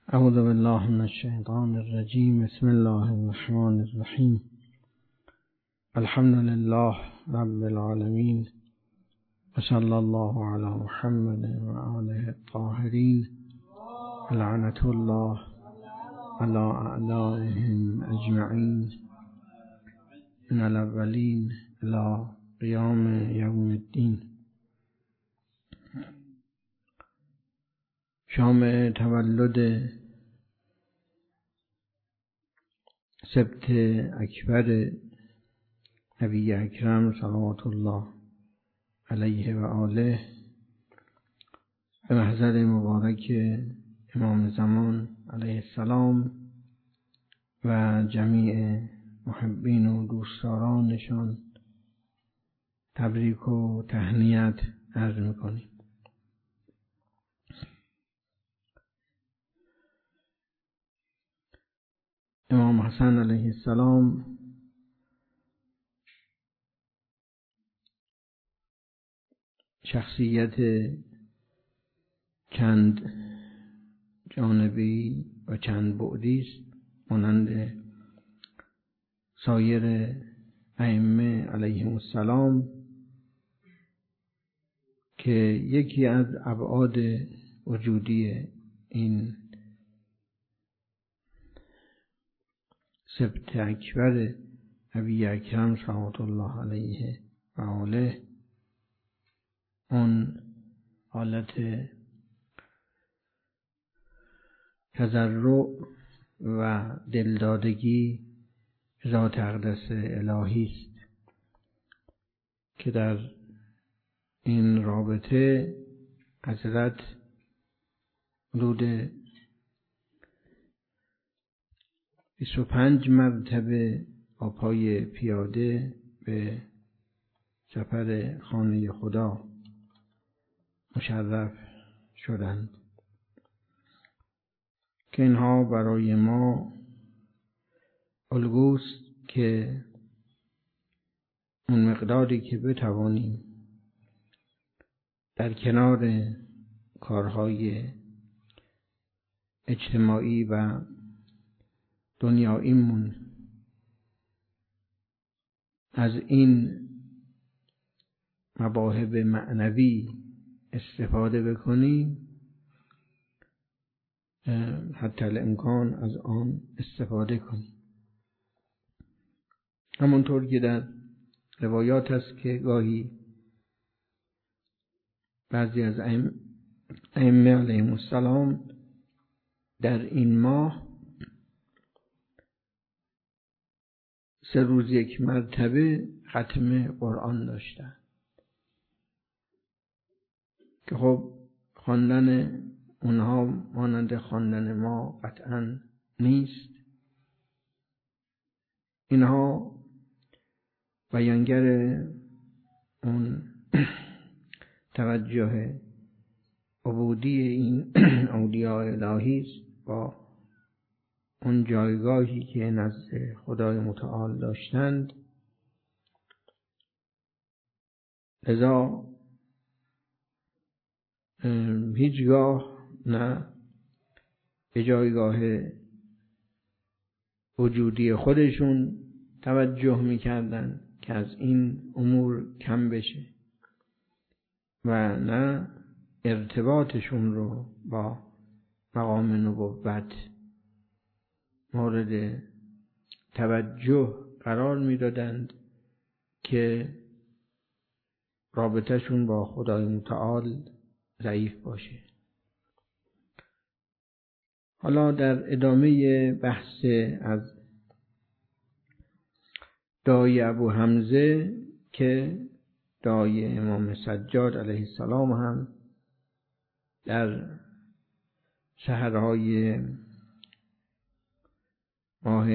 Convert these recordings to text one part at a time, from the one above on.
اعوذ بالله من الشیطان الرجیم. بسم الله الرحمن الرحیم. الحمد لله رب العالمین و صلی الله علی محمد و آله الطاهرین. لعنت الله علی اعدائهم اجمعین من الاولین الی قیام یوم الدین. شام تولد سبت اکبر نبی اکرم صلوات الله علیه و آله به محضر مبارک امام زمان علیه السلام و جمیع محبین و دوستدارانشان تبریک و تهنیت عرض می‌کنیم. امام حسن علیه السلام شخصیت چند جانبی و چند بعدی است، مانند سایر ائمه علیهم السلام، که یکی از ابعاد وجودی این سبت اکبر نبی اکرم صلوات الله علیه و آله اون حالت تضرع و دلدادگی ذات اقدس الهی است که در این رابطه حضرت حدود 25 مرتبه با پای پیاده به سفر خانه خدا مشرف شدند، که اینها برای ما الگوست که اون مقداری که بتوانیم در کنار کارهای اجتماعی و دنیاییمون از این مواهب معنوی استفاده بکنیم، حتی الامکان از آن استفاده کنیم. همونطور که در روایات است که گاهی بعضی از ائمه علیهم السلام در این ماه 3 روز 1 مرتبه ختم قرآن داشتن، که خب خواندن اونها مانند خواندن ما قطعا نیست. اینها بیانگر اون توجه عبودی این اولیاء الهی است با اون جایگاهی که نزد خدای متعال داشتند. لذا هیچگاه نه به جایگاه وجودی خودشون توجه میکردن که از این امور کم بشه، و نه ارتباطشون رو با مقام نبوت مورد توجه قرار میدادند که رابطهشون با خدای متعال ضعیف باشه. حالا در ادامه بحث از داعی ابو حمزه که داعی امام سجاد علیه السلام هم در سحرهای ماه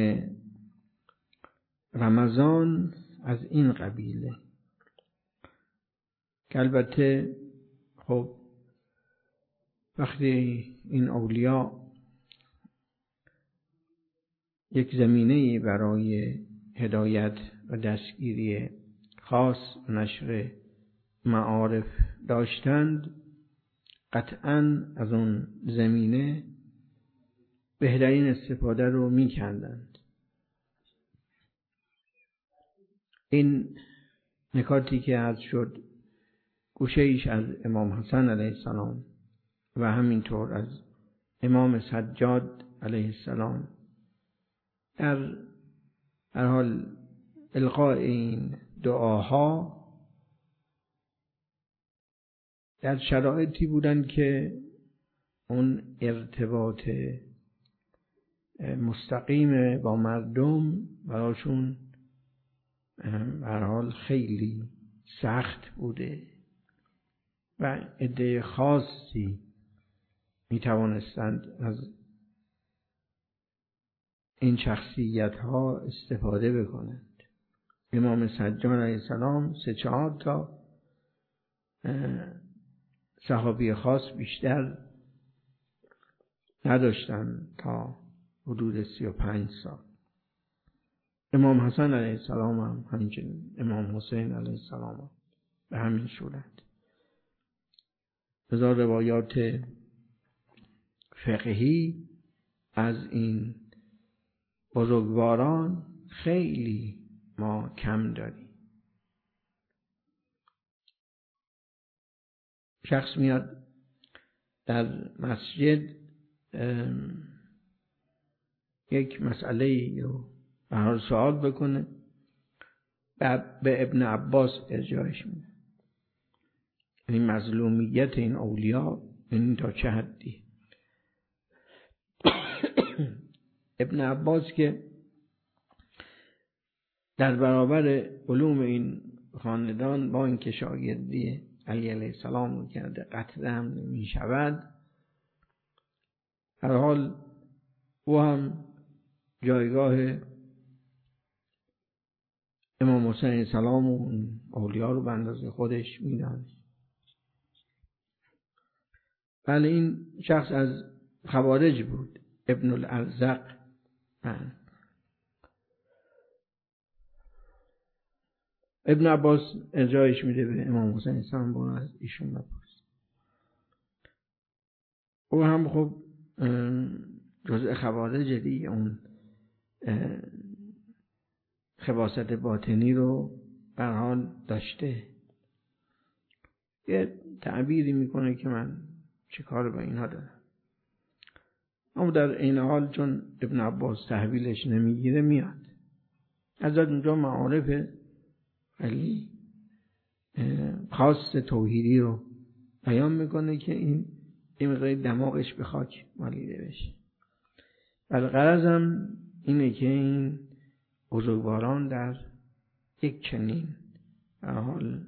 رمضان از این قبیله، که البته خب وقتی این اولیاء یک زمینه‌ای برای هدایت و دستگیری خاص و نشر معارف داشتند، قطعاً از اون زمینه بهترین استفاده رو می‌کردند. این نکاتی که عرض شد گوشه ایش از امام حسن علیه السلام و همینطور از امام سجاد علیه السلام در هر حال القاء این دعاها در شرایطی بودن که اون ارتباط مستقیم با مردم براشون به هر حال خیلی سخت بوده و عده خاصی می توانستند از این شخصیت ها استفاده بکنند. امام سجاد علیه السلام 3-4 تا صحابی خاص بیشتر نداشتن تا حدود 35 سال. امام حسن علیه السلام هم همچنین، امام حسین علیه السلام هم به همین صورت. بذار روایات فقهی از این بزرگواران خیلی ما کم داریم. شخص میاد در مسجد یک مسئله رو به هر سوال بکنه، به ابن عباس ارجاعش میده. این مظلومیت این اولیاء این تا چه حدی. ابن عباس که در برابر علوم این خاندان با اینکه شاگردی علی علیه السلام رو کرده قطع هم نمی شود، هر حال او هم جایگاه امام حسین علیه السلام و اولیاء رو به اندازه خودش می دانه. بله این شخص از خوارج بود، ابن الارزق. ابن عباس ارجاعش میده به امام حسین علیه السلام، برو از ایشون بپرس. او هم خب جزء خوارج دیگه، اون خباثت باطنی رو به هر حال داشته. یه تعبیری میکنه که من چه کار با اینها دارم، اما در این حال چون ابن عباس تحویلش نمیگیره میاد از اونجا معارف خیلی خاص توحیدی رو بیان میکنه که این مقدار دماغش به خاک مالیده بشه. ولی غرضم اینه که این بزرگواران در یک چنین حال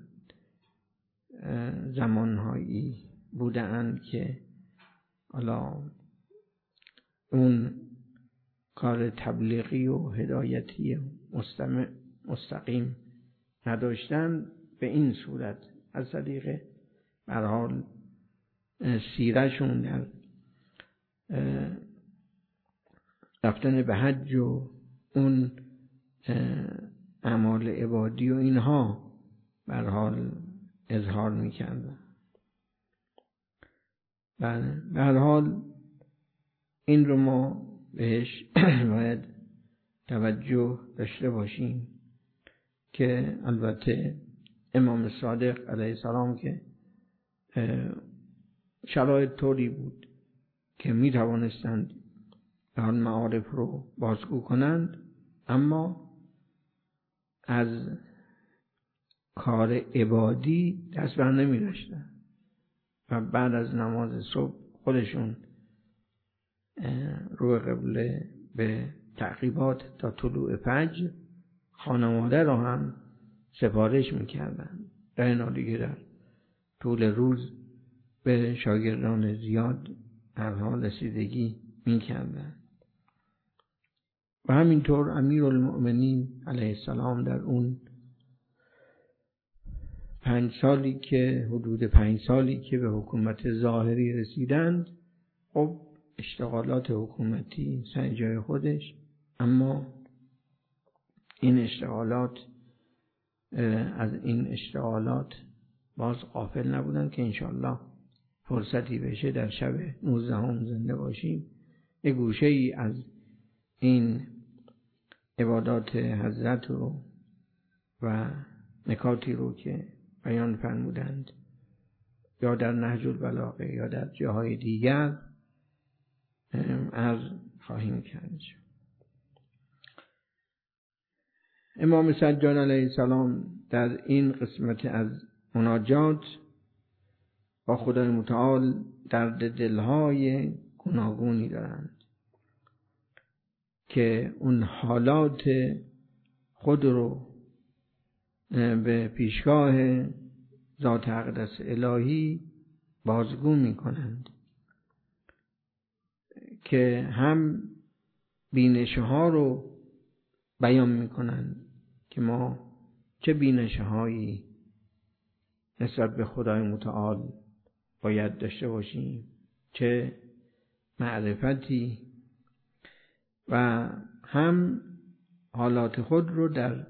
زمانهایی بودند که حالا اون کار تبلیغی و هدایتی مستقیم نداشتن، به این صورت از طریق به هر حال سیرشون در رفتن به حج و اون اعمال عبادی و اینها به هر حال اظهار میکردن. بله به هر حال این رو ما بهش باید توجه داشته باشیم که البته امام صادق علیه السلام که شرایط طوری بود که می توانستند آن معارف رو بازگو کنند، اما از کار عبادی دست بر نمی داشتن و بعد از نماز صبح خودشون رو قبله به تعقیبات تا طلوع فجر خانواده رو هم سفارش میکردن. در این حال دیگه در طول روز به شاگردان زیاد هر حال رسیدگی میکردن. و همینطور امیرالمؤمنین علیه السلام در اون 5 سالی که حدود 5 سالی که به حکومت ظاهری رسیدند، خب اشتغالات حکومتی سر جای خودش، اما این اشتغالات از این اشتغالات باز غافل نبودن که انشاءالله فرصتی بشه در شب 19 زنده باشیم، یک گوشه ای از این عبادات حضرت رو و نکاتی رو که بیان فرمودند یا در نهج البلاغه یا در جاهای دیگر عرض خواهیم کرد. امام سجاد علیه السلام در این قسمت از مناجات با خدای متعال درد دلهای گوناگونی دارند که اون حالات خود رو به پیشگاه ذات اقدس الهی بازگو می کنند که هم بینشه ها رو بیان می کنند که ما چه بینشه هایی نسبت به خدای متعال باید داشته باشیم، چه معرفتی، و هم حالات خود رو در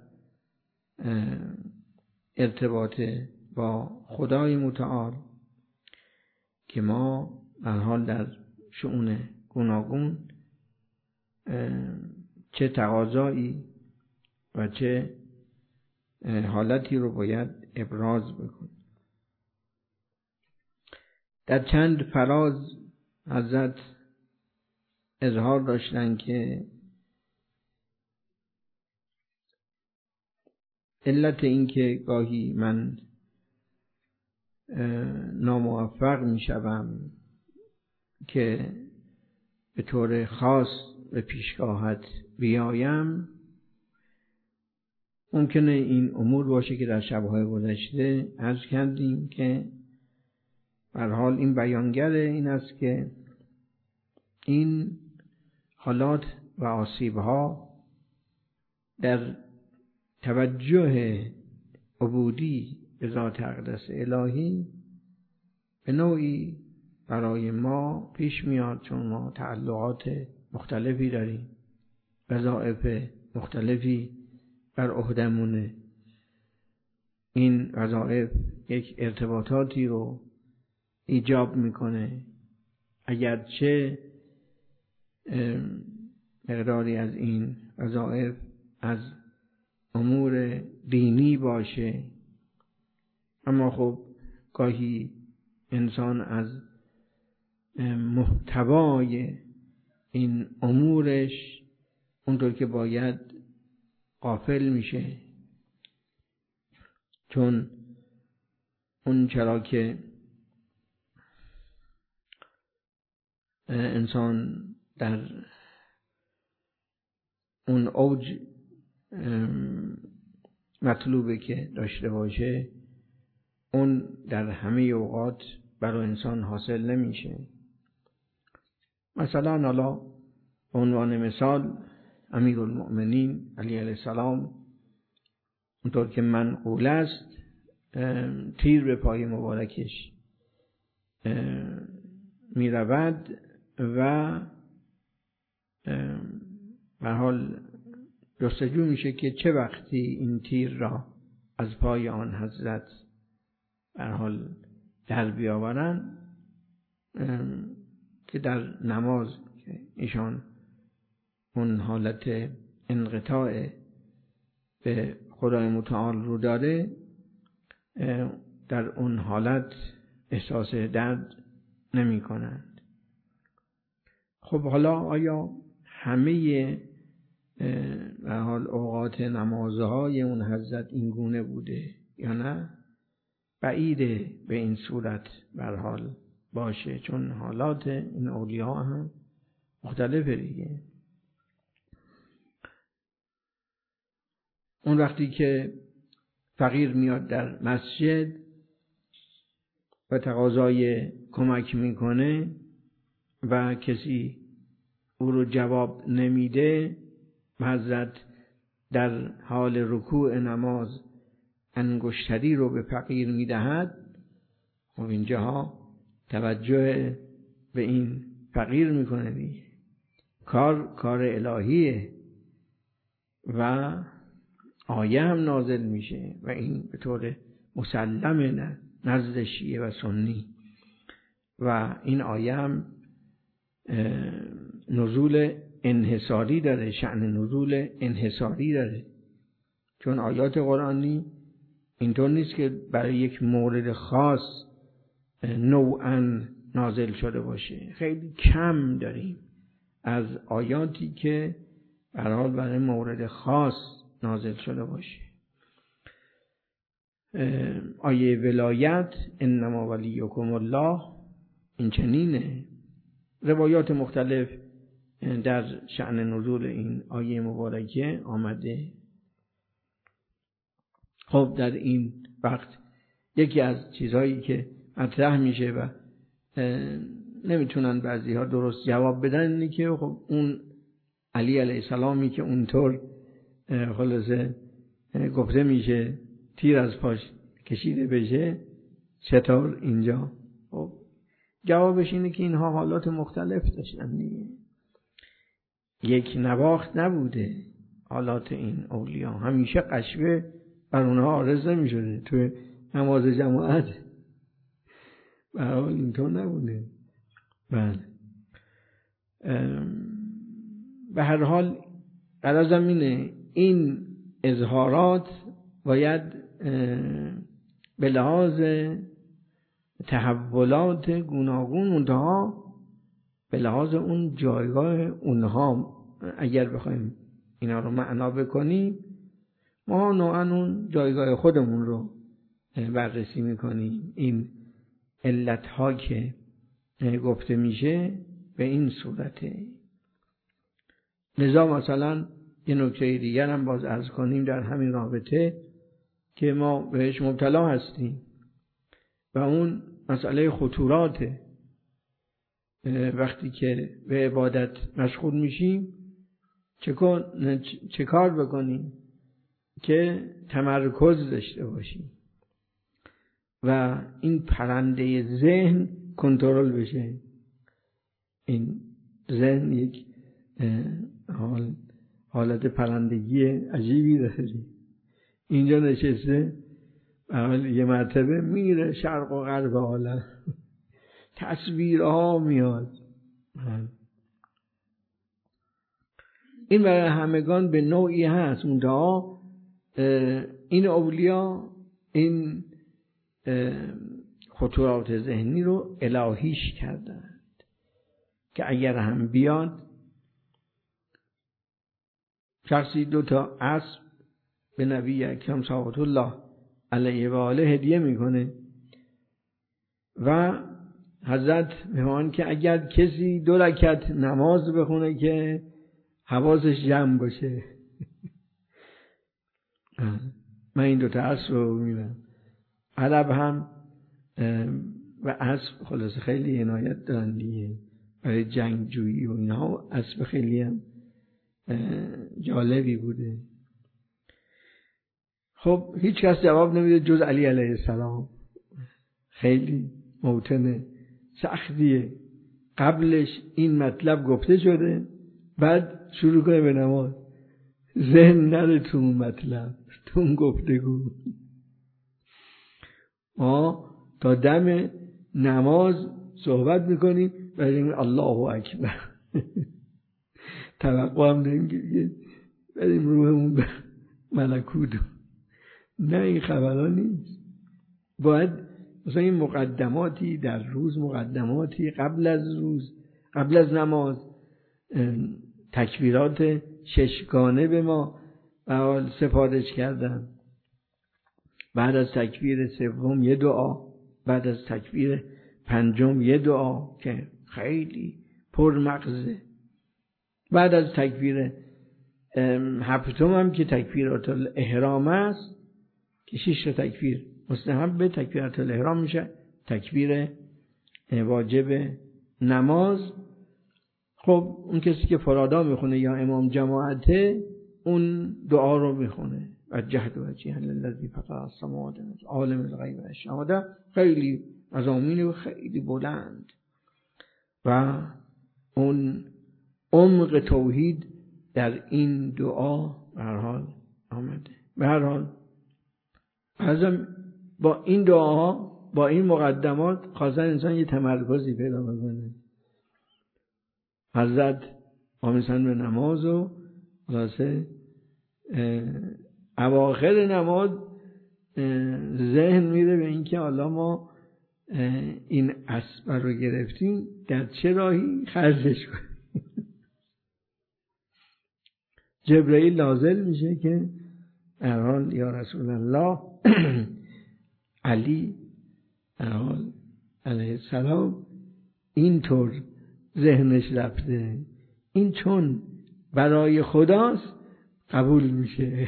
ارتباط با خدای متعال که ما به هر حال در شؤون گوناگون چه تقاضایی و چه حالتی رو باید ابراز بکنیم. در چند فراز حضرت اظهار داشتن که علت این که گاهی من ناموفق می شوم که به طور خاص به پیشگاهت بیایم، ممکنه این امور باشه که در شب‌های گذشته عرض کردیم که به هر حال این بیانگر این است که این حالات و آسیب‌ها در توجه عبودی به ذات اقدس الهی به نوعی برای ما پیش میاد، چون ما تعلقات مختلفی داریم، وظایف مختلفی بر عهدمونه. این وظایف یک ارتباطاتی رو ایجاب میکنه، اگرچه مقداری از این وظایف از امور دینی باشه، اما خب گاهی انسان از محتوای این امورش اونطور که باید غافل میشه، چون اون چرا که انسان در اون اوج مطلوبه که داشته باشه، اون در همه اوقات برای انسان حاصل نمیشه. مثلا حالا به عنوان مثال امیرالمؤمنین علی علیه السلام اونطور که منقول است تیر به پای مبارکش می رود و به حال جستجو میشه که چه وقتی این تیر را از پای آن حضرت به حال در بیاورن، که در نماز که ایشان اون حالت انقطاع به خدای متعال رو داره، در اون حالت احساس درد نمی کنند. خب حالا آیا همه به حال اوقات نمازهای اون حضرت این گونه بوده یا نه؟ بعیده به این صورت به هر حال باشه، چون حالات این اولیاء هم مختلفه دیگه. اون وقتی که فقیر میاد در مسجد و تقاضای کمک میکنه و کسی او رو جواب نمیده، حضرت در حال رکوع نماز انگشتری رو به فقیر میدهد، خب اینجاها توجه به این فقیر میکنه دیگه. کار الهیه و آیه هم نازل میشه و این به طور مسلم نزد شیعه و سنی، و این آیه هم نزول انحصاری داره، شأن نزول انحصاری داره، چون آیات قرآنی اینطور نیست که برای یک مورد خاص نوعاً نازل شده باشه. خیلی کم داریم از آیاتی که برای مورد خاص نازل شده باشه. آیه ولایت انما ولیکم الله این چنینه. روایات مختلف در شأن نزول این آیه مبارکه آمده. خب در این وقت یکی از چیزهایی که مطرح میشه و نمیتونن بعضی ها درست جواب بدن اینه که خب اون علی علیه السلامی که اونطور خلاصه گفته میشه تیر از پاش کشیده بشه چطور اینجا؟ خب جوابش اینه که اینها حالات مختلف داشتن دیگه، یک نواخت نبوده. حالات این اولیاء همیشه قشوه بر اونها عارض نمی شده توی نماز جماعت، به حال اینطور نبوده. بله به هر حال غرضم اینه این اظهارات باید به لحاظ تحولات گوناگون منتها به لحاظ اون جایگاه اونها اگر بخوایم اینا رو معنا بکنیم ما نوعاً اون جایگاه خودمون رو بررسی میکنیم. این علتها که گفته میشه به این صورته. لذا مثلا یه نکته دیگر هم باز عرض کنیم در همین رابطه که ما بهش مبتلا هستیم و اون مسئله خطوراته. وقتی که به عبادت مشغول میشیم چه کار بکنیم که تمرکز داشته باشیم و این پرنده ذهن کنترل بشه. این ذهن یک حالت پرندگی عجیبی داره، اینجا نشسته یه مرتبه میره شرق و غرب عالم، تصویرها میاد. این برای همگان به نوعی هست. منتها این اولیا این خطورات ذهنی رو الهیش کردند که اگر هم بیاد شخصی 2 اسب به نبی اکرم صلوات الله علیه و آله هدیه میکنه و حضرت میگن که اگر کسی 2 رکعت نماز بخونه که حواسش جمع باشه. من این 2 اسب رو میبینم. عرب هم و اسب خلاصه خیلی عنایت دارن دیگه برای جنگجویی و اینها. اسب خیلی هم جالبی بوده. خب هیچ کس جواب نمیده جز علی علیه السلام. خیلی موطن سختیه. قبلش این مطلب گفته شده بعد شروع کنه به نماز. ذهن نره تو اون مطلب، تو اون گفتگو. ما تا دم نماز صحبت میکنیم بریم الله اکبر. توقع هم نمیگیره بریم روحمون به ملکوت. نه این خبرها نیست. باید مثلا این مقدماتی در روز، مقدماتی قبل از نماز، تکبیرات 6گانه به ما سفارش کردن. بعد از تکبیر 3 یه دعا، بعد از تکبیر 5 یه دعا که خیلی پرمغزه. بعد از تکبیر 7 هم که تکبیرات الاحرام است که 6 تکبیر مستحب تکبیرات الاحرام میشه، تکبیر واجب نماز. خب اون کسی که فرادا میخونه یا امام جماعته اون دعا رو میخونه وجهت وجهی للذی فطر السماوات والارض عالم الغیب و الشهاده. خیلی مضامین و خیلی بلند و اون عمق توحید در این دعا به هر حال آمده. به هر حال ازم با این دعاها، با این مقدمات خواستن انسان یه تمرکزی پیدا بکنه. حضرت وامیستن به نماز و خلاصه اواخر نماز ذهن میره به اینکه حالا ما این اسب رو گرفتیم، در چه راهی خرجش کنیم. جبرئیل نازل میشه که در حال یا رسول الله علی در حال علیه السلام اینطور ذهنش رفته، این چون برای خداست قبول میشه.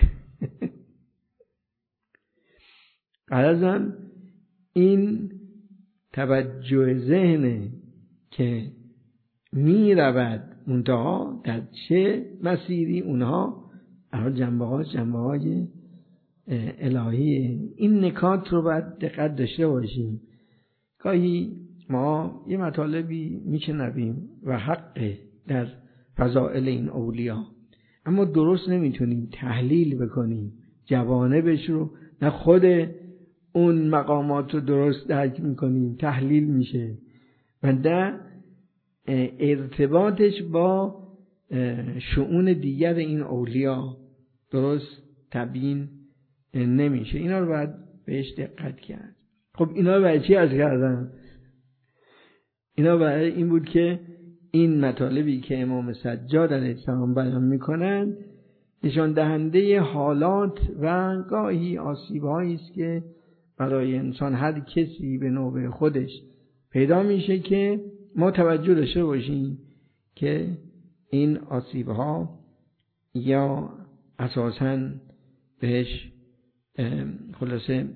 غرضم این توجه ذهنه که می رود منتها در چه مسیری، اونها جنبه های الهیه. این نکات رو باید دقت داشته باشیم. گاهی ما یه مطالبی میشنویم و حق در فضائل این اولیا، اما درست نمیتونیم تحلیل بکنیم جوانبش رو، نه خود اون مقامات رو درست درک میکنیم، تحلیل میشه و در ارتباطش با شؤون دیگر این اولیا درست تبیین نمیشه. اینا رو باید بهش دقت کرد. خب اینا برای چی عرض کردم؟ اینا برای این بود که این مطالبی که امام سجاد علیه السلام بیان میکنند نشان دهنده حالات و گاهی آسیب‌هایی است که برای انسان هر کسی به نوبه خودش پیدا میشه که ما توجه داشته باشیم که این آسیب‌ها یا اساساً بهش خلاصه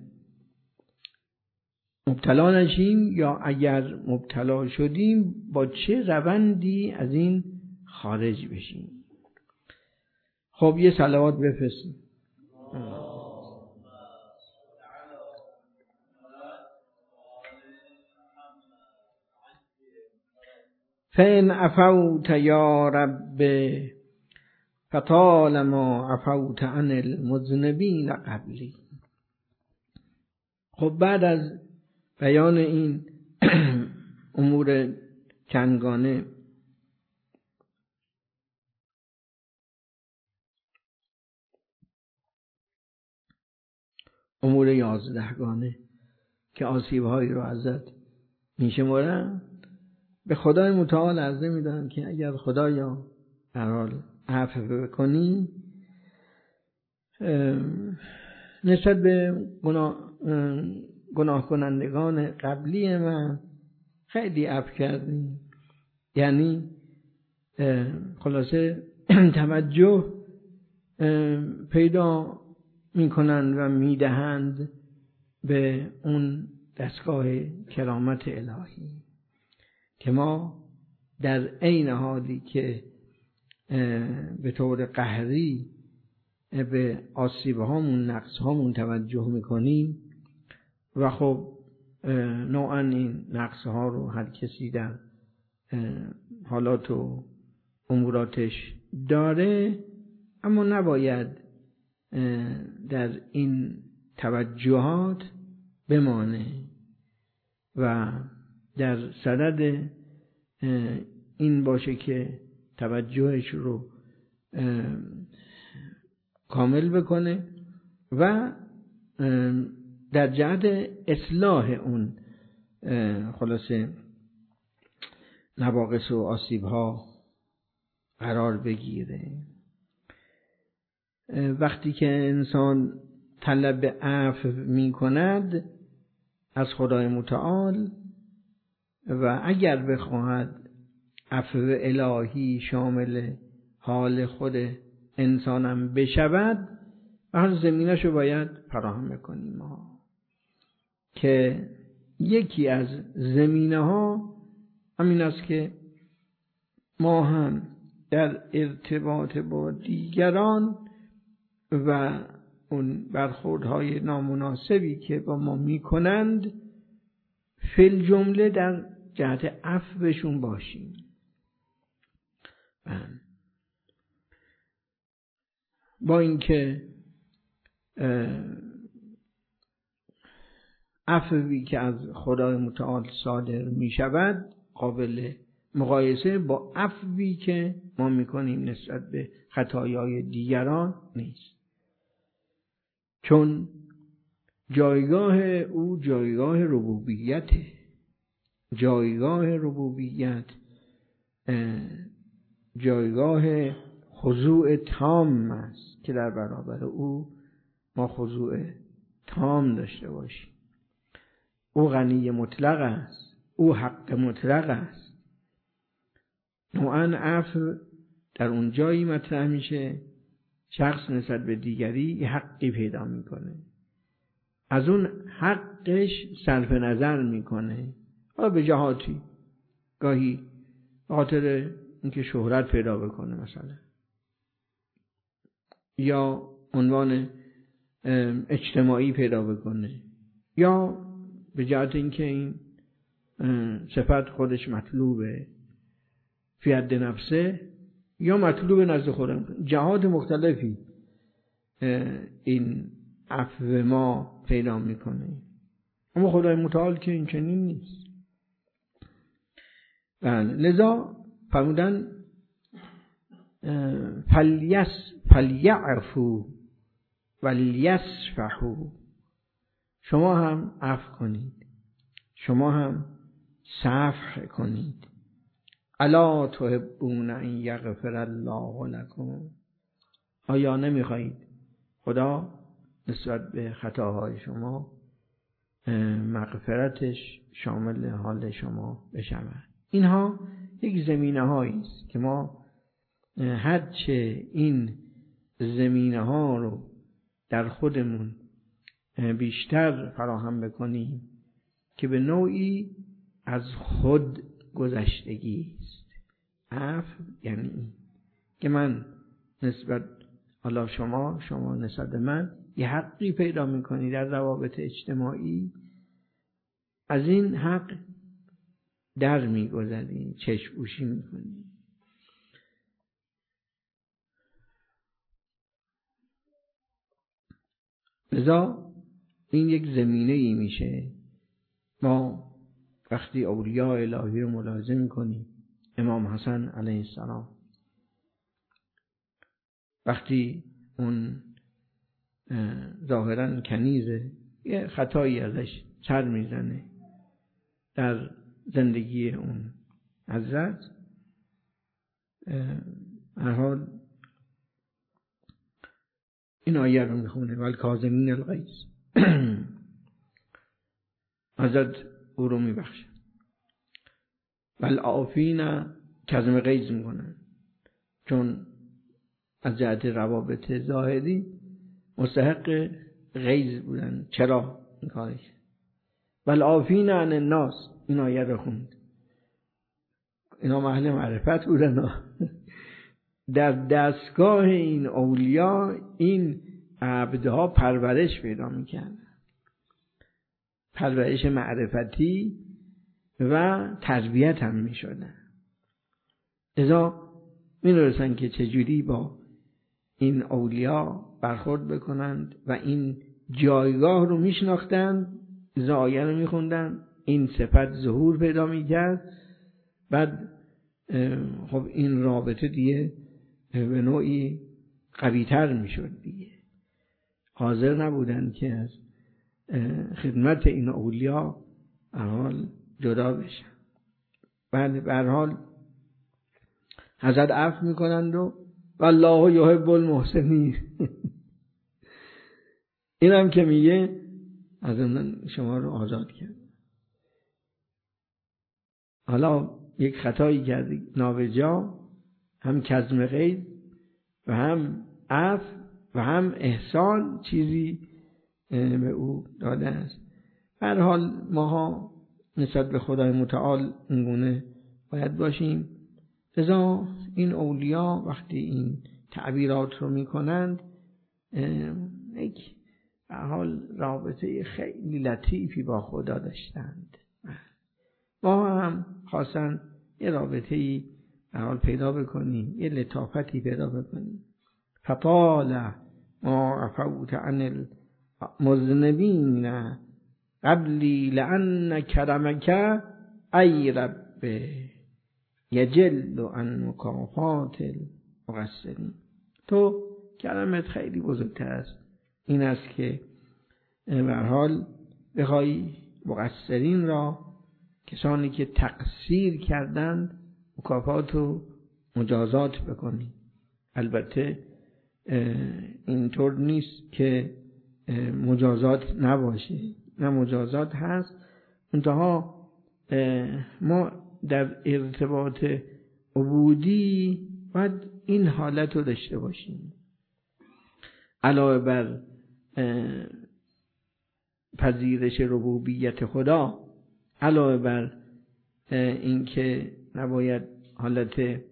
مبتلا نشیم، یا اگر مبتلا شدیم با چه روندی از این خارج بشیم. خب یه صلوات بفرستیم. فَإِنْ عَفَوْتَ يَا رَبِّ فَطَالَمَا عَفَوْتَ عَنِ الْمُذْنِبِينَ قَبْلِي. خب بعد از بیان این امور چندگانه امور 11 گانه که آسیب‌هایی رو ازت میشمارن، به خدای متعال عرضه میدن که اگر خدایا در حال عفو بکنی نسبت به گناه کنندگان قبلی من خیلی عفو کردی. یعنی خلاصه توجه پیدا میکنند و میدهند به اون دستگاه کرامت الهی که ما در عین حالی که به طور قهری به آسیب‌هامون، نقص‌هامون توجه میکنیم و خب نوعاً این نقص‌ها رو هر کسی در حالات و اموراتش داره، اما نباید در این توجهات بمانه و در صدد این باشه که توجهش رو کامل بکنه و در جهت اصلاح اون خلاصه نواقص و آسیب‌ها قرار بگیره. وقتی که انسان طلب عفو می کند از خدای متعال و اگر بخواهد عفو الهی شامل حال خود انسانم بشود، هر زمینه‌شو باید فراهم بکنیم ما، که یکی از زمینه‌ها همین است که ما هم در ارتباط با دیگران و اون برخوردهای نامناسبی که با ما میکنند فی الجمله در جهت عفوشون باشیم. با اینکه عفوی که از خدای متعال صادر می شود قابل مقایسه با عفوی که ما میکنیم نسبت به خطایای دیگران نیست. چون جایگاه او جایگاه ربوبیته. جایگاه ربوبیت جایگاه خضوع تام است که در برابر او ما خضوع تام داشته باشیم. او غنی مطلق است، او حق مطلق است. نوعاً عفو در اون جایی مطرح میشه شخص نسبت به دیگری یه حقی پیدا میکنه، از اون حقش صرف نظر میکنه، حالا به جهاتی، گاهی به خاطر اینکه شهرت پیدا بکنه مثلا، یا عنوان اجتماعی پیدا بکنه، یا به جهت اینکه این صفت خودش مطلوبه فی حد نفسه، یا مطلوب نزد خودم. جهات مختلفی این عفو ما پیدا میکنه، اما خدای متعال که این چنین نیست. لذا فرمودن فلیعفو ولیصفحوا، شما هم عفو کنید، شما هم صفح کنید. الا تحبون ان یغفر الله لکم، آیا نمیخواهید خدا نسبت به خطاهای شما مغفرتش شامل حال شما بشود؟ اینها یک زمینه هایی است که ما هرچه این زمینه ها رو در خودمون بیشتر فراهم بکنیم که به نوعی از خود گذشتگی است. عفو یعنی این که من نسبت حالا شما نسبت من یه حقی پیدا میکنی در روابط اجتماعی، از این حق در میگذری، چشم‌پوشی میکنی. لذا این یک زمینه‌ای میشه. ما وقتی اولیاء الهی رو ملاحظه میکنیم، امام حسن علیه السلام وقتی اون ظاهراً کنیزه، یه خطایی ازش سر میزنه در زندگی اون حضرت، هر حال این آیه رو میخونه والکاظمین الغیظ، حضرت او رو میبخشه، والعافین کظم غیظ میکنن، چون از جهت روابط ظاهری مستحق غیظ بودن. چرا این کاری؟ والعافین عن الناس، این آیه رو خوند. اینا محل معرفت بودن. در دستگاه این اولیا این عبدها پرورش پیدا میکنن، پرورش معرفتی و تربیت هم میشدن. لذا می‌دونستن که چجوری با این اولیا برخورد بکنند و این جایگاه رو میشناختند. آیه رو میخوندن، این صفت ظهور پیدا میکرد، بعد خب این رابطه دیگه به نوعی قوی‌تر میشد دیگه. حاضر نبودن که از خدمت این اولیا حال جدا بشن. بعد به هر حال حضرت عفو میکنند و والله یحب المحسنین. این هم که میگه از من شما رو آزاد کرد. حالا یک خطایی کردی نابجا، هم کظم غیظ و هم عفو و هم احسان چیزی به او داده است. به هر حال ماها نسبت به خدای متعال اینگونه باید باشیم. لذا این اولیا وقتی این تعبیرات رو میکنند یک به حال رابطه خیلی لطیفی با خدا داشتند. ما هم خواستن یه رابطه‌ای به حال پیدا بکنیم، یه لطافتی پیدا بکنیم. فطال ما عفوت عن المذنبین قبلی لأن کرمک ای رب. یجل عن مکافات المقصرین. تو کلمت خیلی بزرگتر است. این است که به هر حال بخوای مقصرین را، کسانی که تقصیر کردند، مکافات و مجازات بکنی. البته اینطور نیست که مجازات نباشه، نه مجازات هست، منتها ما در ارتباط عبودی باید این حالت رو داشته باشیم. علاوه بر پذیرش ربوبیت خدا، علاوه بر این که نباید حالت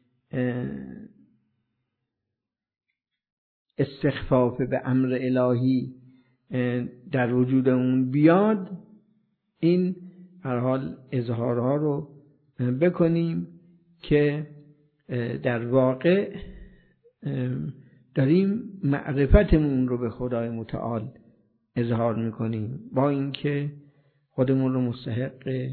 استخفاف به امر الهی در وجود اون بیاد، این هر حال اظهارها رو بکنیم که در واقع داریم معرفتمون رو به خدای متعال اظهار میکنیم، با اینکه خودمون رو مستحق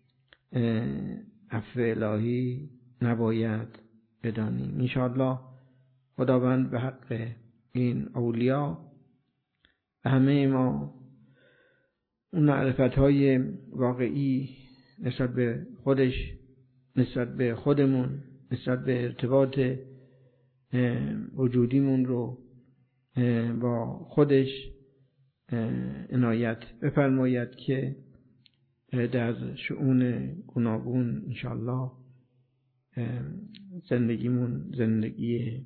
عفو الهی نباید بدانیم. انشاءالله خداوند به حق این اولیا و همه ما اون معرفت‌های واقعی نسبت به خودش، نسبت به خودمون، نسبت به ارتباط وجودیمون رو با خودش عنایت بفرماید که در شؤون گوناگون انشاءالله زندگیمون زندگی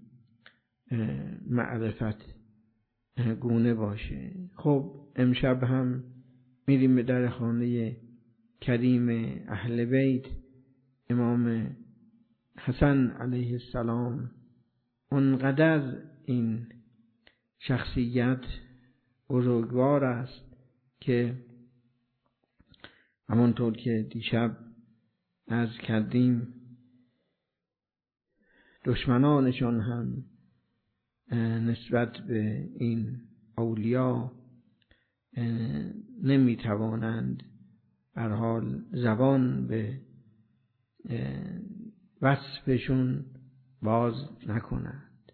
معرفت گونه باشه. خب امشب هم میریم به در خانه کریم اهل بیت امام حسن علیه السلام. اونقدر این شخصیت بزرگوار است که همانطور که دیشب عرض کردیم دشمنانشان هم نسبت به این اولیا نمیتوانند به هر حال زبان به وصفشون باز نکنند.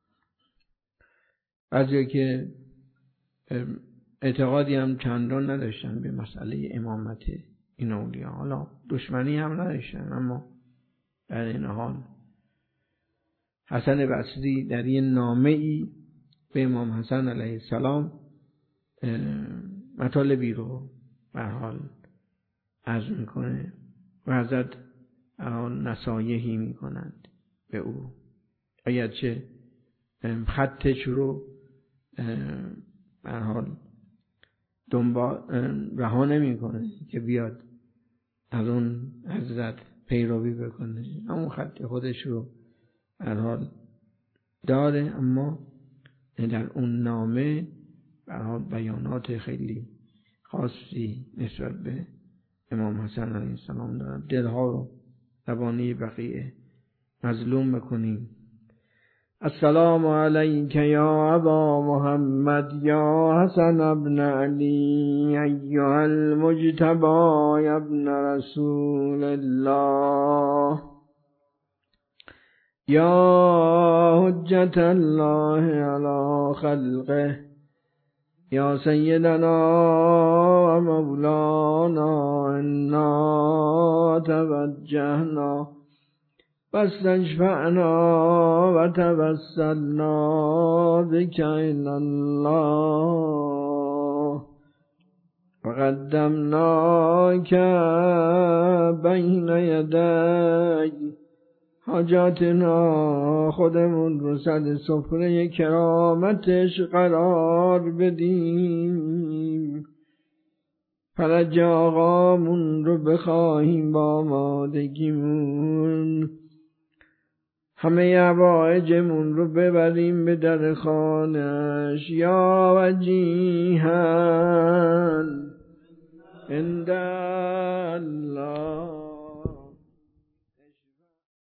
بعضی که اعتقادی هم چندان نداشتن به مسئله امامت این اولیا، حالا دشمنی هم نداشتن، اما در این حال حسن بصری در یه نامه‌ای به امام حسن علیه السلام مطالبی رو به هر حال عرض میکنه و ازت نصایحی میکنند به او، اگرچه خطش رو به هر حال رها نمیکنه که بیاد از اون حضرت پیروی بکنه، همون خط خودش رو به هر حال داره، اما در اون نامه به هر حال بیانات خیلی خاصی نسبت به امام حسن علیه السلام داره. دلها رو زبانی بقیه مظلوم بکنیم. السلام علیک یا ابا محمد یا حسن ابن علی ایها المجتبی ابن رسول الله یا حجت الله علی خلقه یا سیدنا و مولانا انا توجهنا واستشفعنا و توسلنا بك الی الله و قدمناک بین یدی حاجاتنا. خودمون رو سر سفره کرامتش قرار بدیم، فرج آقامون رو بخواهیم با آمادگیمون، همه حوائجمون رو ببریم به در خانش. یا وجیهن عند الله